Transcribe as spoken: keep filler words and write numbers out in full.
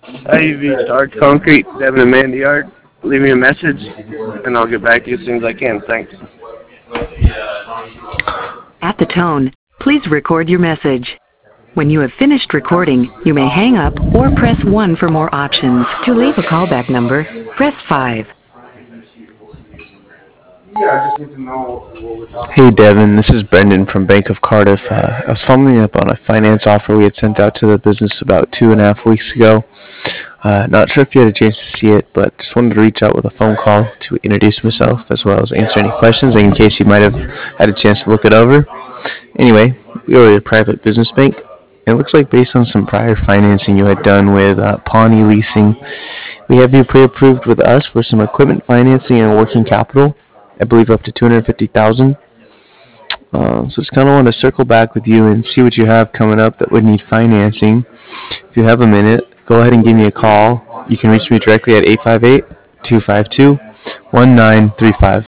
I V Starch Concrete, Devin and Mandy Yard. Leave me a message, and I'll get back to you as soon as I can. Thanks. At the tone, please record your message. When you have finished recording, you may hang up or press one for more options. To leave a callback number, press five. Hey Devin, this is Brendan from Bank of Cardiff. Uh, I was following up on a finance offer we had sent out to the business about two and a half weeks ago. Uh, not sure if you had a chance to see it, but just wanted to reach out with a phone call to introduce myself as well as answer any questions in case you might have had a chance to look it over. Anyway, we are a private business bank. It looks like based on some prior financing you had done with uh, Pawnee Leasing, we have you pre-approved with us for some equipment financing and working capital. I believe up to two hundred fifty thousand dollars. Uh, so just kind of want to circle back with you and see what you have coming up that would need financing. If you have a minute, go ahead and give me a call. You can reach me directly at eight five eight, two five two, one nine three five.